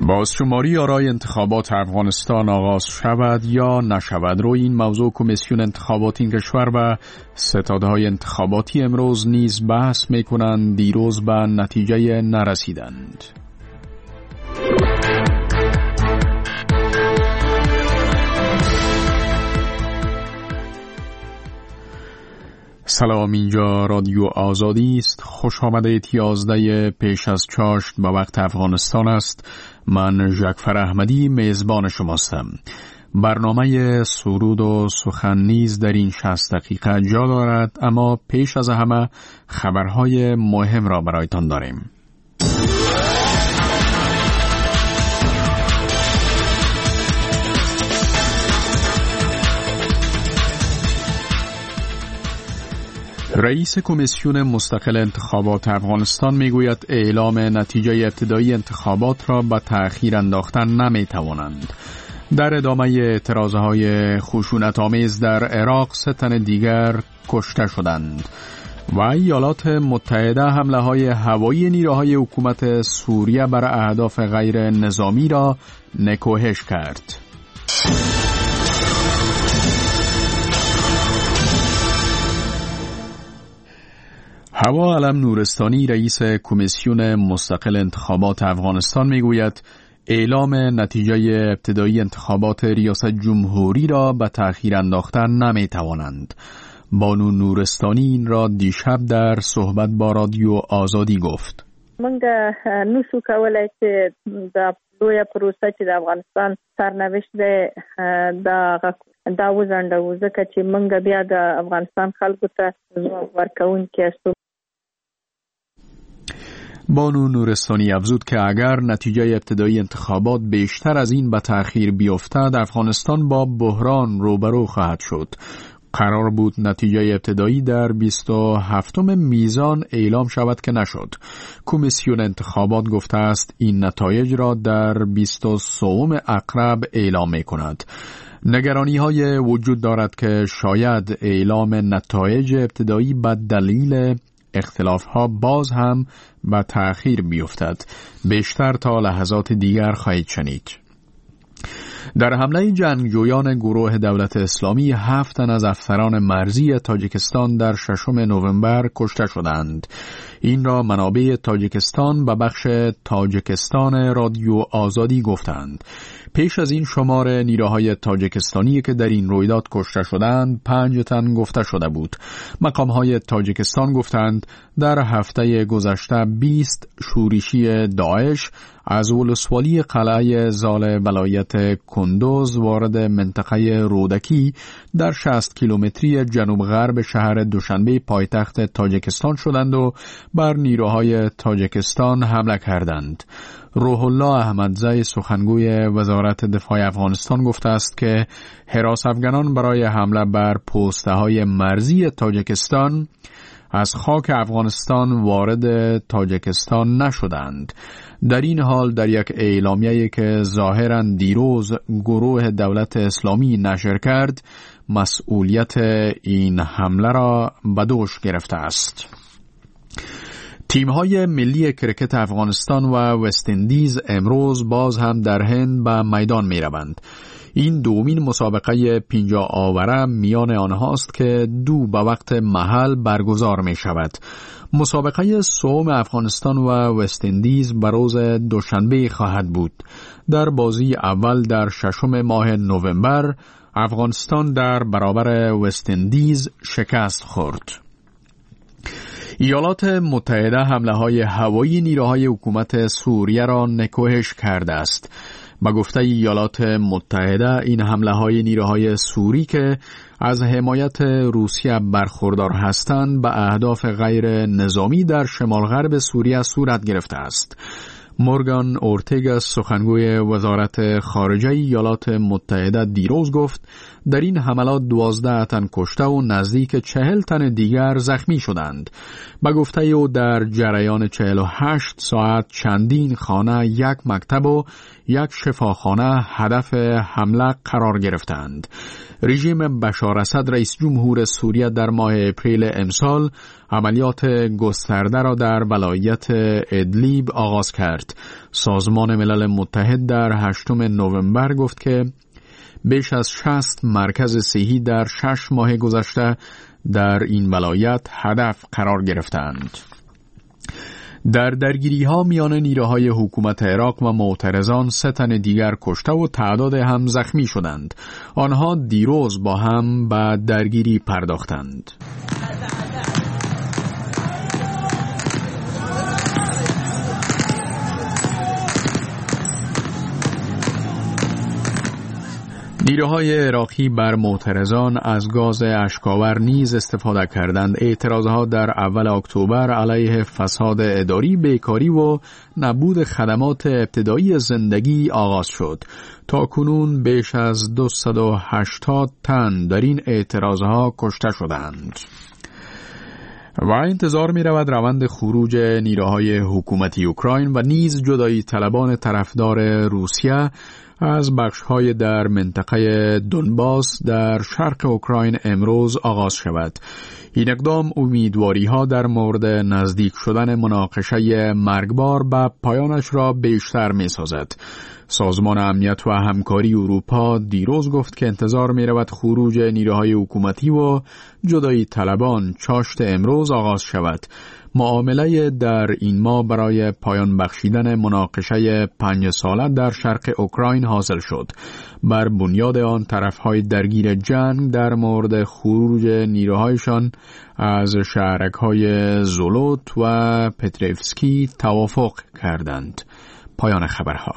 بازشماری آرای انتخابات افغانستان آغاز شود یا نشود روی این موضوع کمیسیون انتخابات این کشور و ستادهای انتخاباتی امروز نیز بحث می‌کنند. دیروز به نتیجه نرسیدند. سلام، اینجا رادیو آزادی است. خوش آمدید. 11 پیش از چاشت به وقت افغانستان است. من جعفر احمدی میزبان شماستم. برنامه سرود و سخن نیز در این 60 دقیقه جا دارد، اما پیش از همه خبرهای مهم را برایتان داریم. رئیس کمیسیون مستقل انتخابات افغانستان میگوید اعلام نتیجه ابتدایی انتخابات را به تأخیر انداختن نمیتوانند. در ادامه اعتراضهای خشونت‌آمیز در عراق 3 تن دیگر کشته شدند و ایالات متحده حمله‌های هوایی نیروهای حکومت سوریه بر اهداف غیر نظامی را نکوهش کرد. هوا علم نورستانی رئیس کمیسیون مستقل انتخابات افغانستان میگوید اعلام نتیجه ابتدایی انتخابات ریاست جمهوری را به تأخیر انداختن نمیتوانند. بانو نورستانی این را دیشب در صحبت با رادیو آزادی گفت. منګه نشو کولای چې د لویه پروسه چې د افغانستان سرنوشت دا وزندو ځکه چې منګه بیا د افغانستان خلکو ته ځواب ورکوونکي استو. بانو نورستانی افزود که اگر نتیجه ابتدایی انتخابات بیشتر از این به تأخیر بیفتد، افغانستان با بحران روبرو خواهد شد. قرار بود نتیجه ابتدایی در 27 میزان اعلام شود که نشد. کمیسیون انتخابات گفته است این نتایج را در 23 اقرب اعلام می کند. نگرانی های وجود دارد که شاید اعلام نتایج ابتدایی به دلیل اختلاف ها باز هم به تأخیر بیفتد. بیشتر تا لحظات دیگر خواهید شنید. در حمله جنگجویان گروه دولت اسلامی 7 تن از افسران مرزی تاجیکستان در 6 نوامبر کشته شدند. این را منابع تاجیکستان به بخش تاجیکستان رادیو آزادی گفتند. پیش از این شمار نیروهای تاجیکستانی که در این رویداد کشته شدند 5 تن گفته شده بود. مقامهای تاجیکستان گفتند در هفته گذشته 20 شورشی داعش از ولسوالی قلعه زال ولایت کندوز وارد منطقه رودکی در 60 کیلومتری جنوب غرب شهر دوشنبه پایتخت تاجیکستان شدند و بر نیروهای تاجیکستان حمله کردند. روح الله احمدزی سخنگوی وزارت دفاع افغانستان گفته است که حراس افغانان برای حمله بر پست‌های مرزی تاجیکستان از خاک افغانستان وارد تاجیکستان نشدند. در این حال در یک اعلامیه‌ای که ظاهراً دیروز گروه دولت اسلامی نشر کرد، مسئولیت این حمله را به دوش گرفته است. تیم‌های ملی کرکت افغانستان و وست اندیز امروز باز هم در هند به میدان می‌روند. این دومین مسابقه 50 آوره میان آنهاست که دو به وقت محل برگزار می شود. مسابقه سوم افغانستان و وست اندیز به روز دوشنبه خواهد بود. در بازی اول در 6 ماه نوامبر افغانستان در برابر وست اندیز شکست خورد. ایالات متحده حمله‌های هوایی نیروهای حکومت سوریه را نکوهش کرده است. با گفته ایالات متحده این حمله‌های نیروهای سوری که از حمایت روسیه برخوردار هستند به اهداف غیر نظامی در شمال غرب سوریه صورت گرفته است. مورگان اورتگا سخنگوی وزارت خارجه ایالات متحده دیروز گفت در این حملات 12 تن کشته و نزدیک 40 تن دیگر زخمی شدند. به گفته او در جریان 48 ساعت چندین خانه، یک مکتب و یک شفاخانه هدف حمله قرار گرفتند. رژیم بشار اسد رئیس جمهور سوریه در ماه اپریل امسال عملیات گسترده را در ولایت ادلیب آغاز کرد. سازمان ملل متحد در 8 نوامبر گفت که بیش از 60 مرکز صحی در 6 ماه گذشته در این ولایت هدف قرار گرفتند. در درگیری ها میان نیروهای حکومت عراق و معترضان 3 تن دیگر کشته و تعداد هم زخمی شدند. آنها دیروز با هم به درگیری پرداختند. نیروهای عراقی بر معترضان از گاز اشک‌آور نیز استفاده کردند. اعتراضها در اول اکتبر علیه فساد اداری، بیکاری و نبود خدمات ابتدایی زندگی آغاز شد. تا کنون بیش از 280 تن در این اعتراضها کشته شدند. و انتظار می رود روند خروج نیروهای حکومتی اوکراین و نیز جدایی طلبان طرفدار روسیه از بخش‌های در منطقه دونباس در شرق اوکراین امروز آغاز شود. این اقدام امیدواری‌ها در مورد نزدیک شدن مناقشه مرگبار به پایانش را بیشتر می‌سازد. سازمان امنیت و همکاری اروپا دیروز گفت که انتظار می‌رود خروج نیروهای حکومتی و جدایی طلبان چاشت امروز آغاز شود. معامله در این ماه برای پایان بخشیدن مناقشه 5 ساله در شرق اوکراین حاصل شد. بر بنیاد آن طرفهای درگیر جنگ در مورد خروج نیروهایشان از شهرک‌های زولوت و پتروفسکی توافق کردند. پایان خبرها.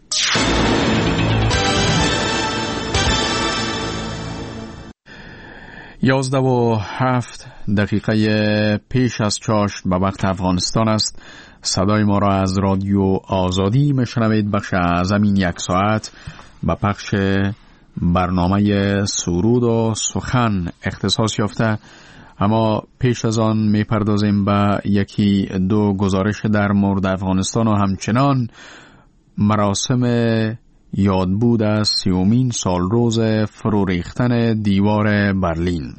11:07 پیش از چاشت به وقت افغانستان است. صدای ما را از رادیو آزادی میشنوید. بخش اعظم این 1 ساعت به پخش برنامه سرود و سخن اختصاص یافته. اما پیش از آن میپردازیم به 1-2 گزارش در مورد افغانستان و همچنان مراسم یادبود از 30مین سالروز فرو ریختن دیوار برلین.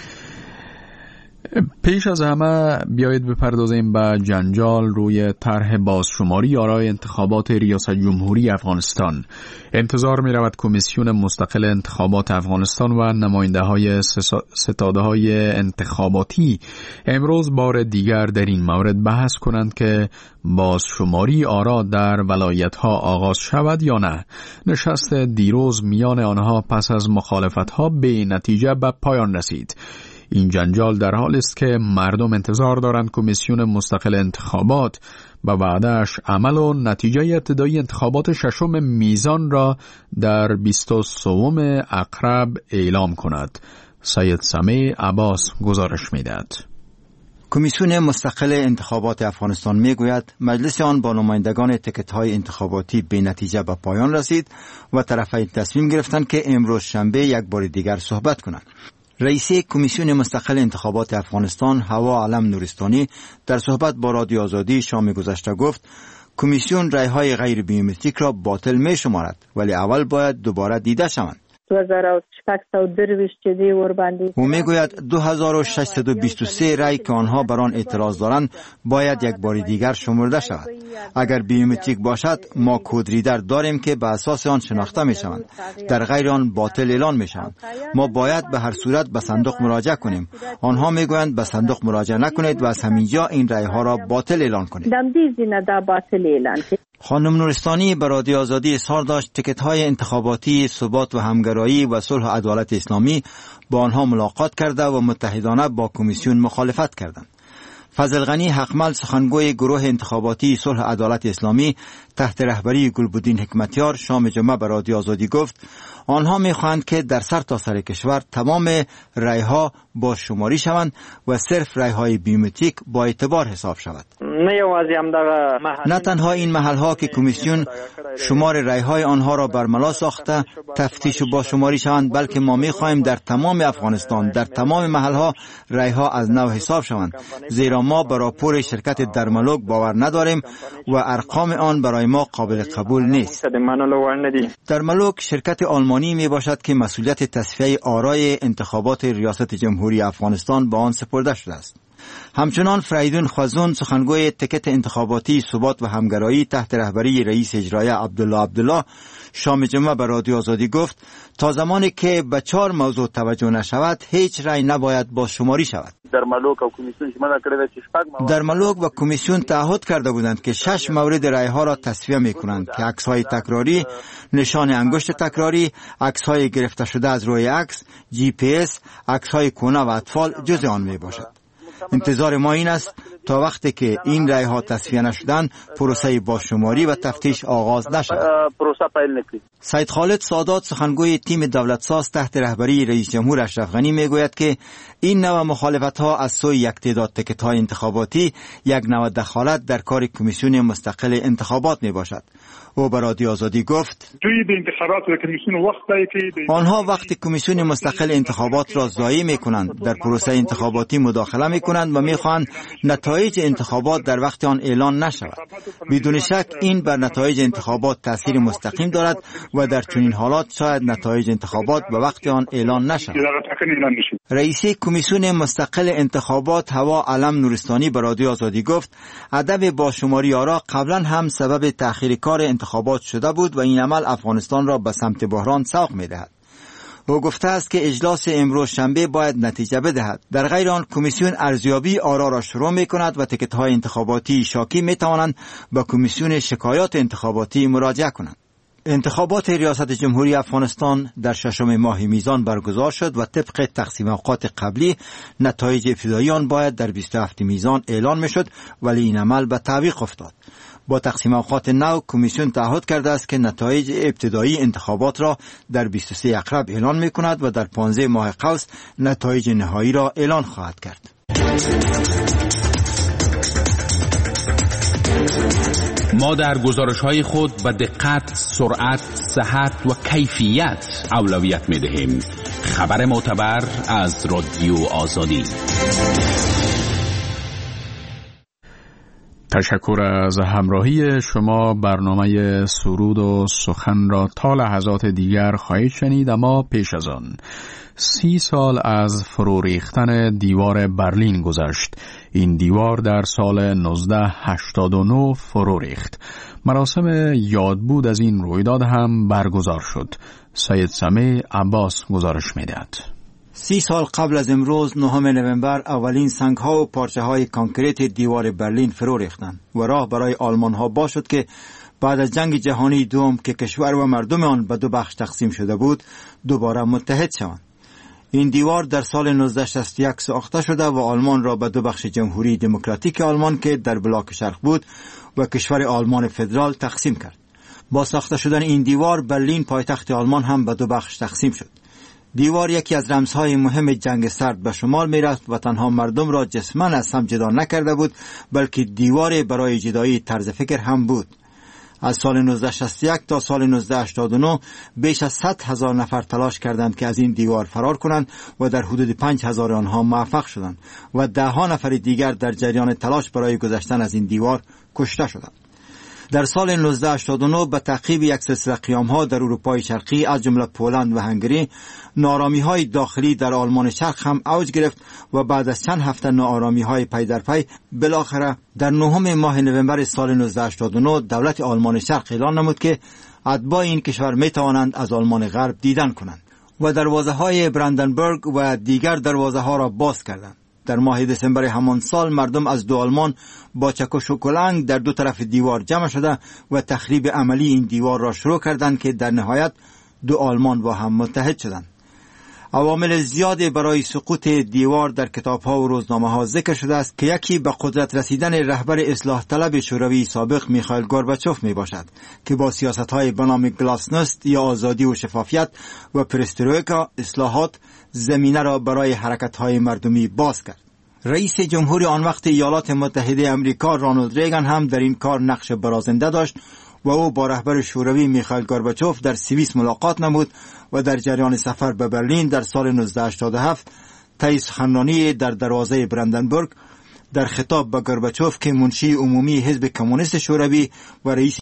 پیش از همه بیایید بپردازیم به جنجال روی طرح بازشماری آرای انتخابات ریاست جمهوری افغانستان. انتظار می رود کمیسیون مستقل انتخابات افغانستان و نماینده‌های ستاده‌های انتخاباتی امروز بار دیگر در این مورد بحث کنند که بازشماری آرا در ولایت‌ها آغاز شود یا نه. نشست دیروز میان آنها پس از مخالفت‌ها به نتیجه به پایان رسید. این جنجال در حال است که مردم انتظار دارند کمیسیون مستقل انتخابات به وعده‌اش عمل و نتیجه ابتدایی انتخابات 6 میزان را در 23 اقرب اعلام کند. سید سمیع عباس گزارش می‌دهد. کمیسیون مستقل انتخابات افغانستان میگوید مجلس آن با نمایندگان تکت‌های انتخاباتی به نتیجه به پایان رسید و طرفین تصمیم گرفتند که امروز شنبه یک بار دیگر صحبت کنند. رئیس کمیسیون مستقل انتخابات افغانستان هوا علم نورستانی در صحبت با رادیو آزادی شام گذشته گفت کمیسیون رأی‌های غیر بیومتریک را باطل می شمارد ولی اول باید دوباره دیده شوند. 2623 چې دی ور باندې او میگوید 2623 رای که آنها بر آن اعتراض دارند باید یک بار دیگر شمرده شود. اگر بیومتریک باشد ما کد ریدر داریم که به اساس آن شناخته می شوند، در غیر آن باطل اعلان می شوند. ما باید به هر صورت به صندوق مراجعه کنیم. آنها میگویند به صندوق مراجعه نکنید و از همینجا این رای ها را باطل اعلان کنید. خانم نورستانی به رادیو آزادی اظهار داشت تکت‌های انتخاباتی ثبات و همگرایی و صلح و عدالت اسلامی با آنها ملاقات کرده و متحدانه با کمیسیون مخالفت کردند. فضل غنی حقمل سخنگوی گروه انتخاباتی صلح و عدالت اسلامی تحت رهبری گلبدین حکمتیار شام جمعه به رادیو آزادی گفت آنها می‌خواهند که در سرتاسر کشور تمام رای‌ها با شماری شوند و صرف رای‌های بیومتریک با اعتبار حساب شود. نه تنها این محل‌ها که کمیسیون شمار رای‌های آنها را برملا ساخته تفتیش و با شماری شوند، بلکه ما می‌خواهیم در تمام افغانستان در تمام محل‌ها رای‌ها از نو حساب شوند، زیرا ما بر راپور شرکت درملوک باور نداریم و ارقام آن برای برای ما قابل قبول نیست. در ملوک شرکت آلمانی می باشد که مسئولیت تصفیه آرای انتخابات ریاست جمهوری افغانستان به آن سپرده شده است. همچنان فریدون خوازون سخنگوی تکت انتخاباتی ثبات و همگرایی تحت رهبری رئیس اجرایی عبدالله شام جمعه به رادیو آزادی گفت تا زمانی که به 4 موضوع توجه نشود هیچ رای نباید بازشماری شود. در ملوک و کمیسیون تعهد کرده بودند که 6 مورد رای ها را تصفیه می کنند که عکس های تکراری، نشان انگشت تکراری، عکس های گرفته شده از روی عکس، GPS، عکس های کهنه و اطفال جز آن می باشد. انتظار ما این است تا وقتی که این رای ها تصفیه نشدند پروسه بازشماری و تفتیش آغاز نشود. سید خالد سادات سخنگوی تیم دولتساز تحت رهبری رئیس جمهور اشرف غنی میگوید که این نوع مخالفت ها از سوی یک تعداد تکت های انتخاباتی یک نوع دخالت در کار کمیسیون مستقل انتخابات می باشد. او به رادیو آزادی گفت آنها وقت کمیسیون مستقل انتخابات را ضایع می کنند، در پروسه انتخاباتی مداخله می کنند و می خواهند نتایج انتخابات در وقت آن اعلان نشود. بدون شک این بر نتایج انتخابات تاثیر مستقیم دارد و در چنین حالات شاید نتایج انتخابات به وقت آن اعلان نشود. رئیس کمیسیون مستقل انتخابات هوا علم نورستانی به رادیو آزادی گفت عدم بازشماری آرا قبلا هم سبب تأخیر کار انتخابات شده بود و این عمل افغانستان را به سمت بحران سوق می‌دهد. او گفته است که اجلاس امروز شنبه باید نتیجه بدهد. در غیر آن کمیسیون ارزیابی آرا را شروع می‌کند و تکت‌های انتخاباتی شاکی می‌توانند به کمیسیون شکایات انتخاباتی مراجعه کنند. انتخابات ریاست جمهوری افغانستان در 6 ماه میزان برگزار شد و طبق تقسیم اوقات قبلی نتایج ابتدایی آن باید در 27 میزان اعلان میشد، ولی این عمل به تعویق افتاد. با تقسیم اوقات نو کمیسیون تعهد کرده است که نتایج ابتدایی انتخابات را در 23 اکتبر اعلان میکند و در 15 ماه قوس نتایج نهایی را اعلان خواهد کرد. ما در گزارش‌های خود به دقت، سرعت، صحت و کیفیت اولویت می‌دهیم. خبر معتبر از رادیو آزادی. تشکر از همراهی شما. برنامه سرود و سخن را تا لحظات دیگر خواهید شنید، اما پیش از آن 30 سال از فرو ریختن دیوار برلین گذشت. این دیوار در سال 1989 فرو ریخت. مراسم یادبود از این رویداد هم برگزار شد. سید سمیع عباس گزارش می‌دهد. 30 سال قبل از امروز 9 نوامبر اولین سنگ‌ها و پارچه‌های کانکریت دیوار برلین فرو ریختند و راه برای آلمان‌ها باز شد که بعد از جنگ جهانی دوم که کشور و مردم آن به 2 بخش تقسیم شده بود دوباره متحد شوند. این دیوار در سال 1961 ساخته شده و آلمان را به 2 بخش جمهوری دموکراتیک آلمان که در بلاک شرق بود و کشور آلمان فدرال تقسیم کرد. با ساخته شدن این دیوار برلین پایتخت آلمان هم به 2 بخش تقسیم شد. دیوار یکی از رمزهای مهم جنگ سرد به شمار می رفت و تنها مردم را جسماً از هم جدا نکرده بود، بلکه دیوار برای جدایی طرز فکر هم بود. از سال 1961 تا سال 1989 بیش از 100,000 نفر تلاش کردند که از این دیوار فرار کنند و در حدود 5,000 آنها موفق شدند و 10 نفر دیگر در جریان تلاش برای گذشتن از این دیوار کشته شدند. در سال 1989 به تعقیب یک سلسله قیام‌ها در اروپای شرقی از جمله پولند و هنگری، ناآرامی‌های داخلی در آلمان شرق هم اوج گرفت و بعد از چند هفته ناآرامی‌های پی در پی بالاخره در 9 ماه نوامبر سال 1989 دولت آلمان شرق اعلان نمود که اتباع این کشور می‌توانند از آلمان غرب دیدن کنند و دروازه‌های براندنبورگ و دیگر دروازه‌ها را باز کردند. در ماه دسامبر همان سال مردم از 2 آلمان با چک و شکلنگ در 2 طرف دیوار جمع شده و تخریب عملی این دیوار را شروع کردند که در نهایت 2 آلمان با هم متحد شدند. عوامل زیادی برای سقوط دیوار در کتاب‌ها و روزنامه‌ها ذکر شده است که یکی به قدرت رسیدن رهبر اصلاح طلب شوروی سابق میخائیل گورباچوف میباشد که با سیاست‌های به نام گلاسنوست یا آزادی و شفافیت و پرسترویکا اصلاحات زمینه را برای حرکت‌های مردمی باز کرد. رئیس جمهور آن وقت ایالات متحده آمریکا رانالد ریگان هم در این کار نقش برازنده داشت و او با رهبر شوروی میخائیل گورباچوف در سوئیس ملاقات نمود و در جریان سفر به برلین در سال 1987 طی سخنرانی در دروازه براندنبورگ در خطاب به گورباچوف که منشی عمومی حزب کمونیست شوروی و رئیس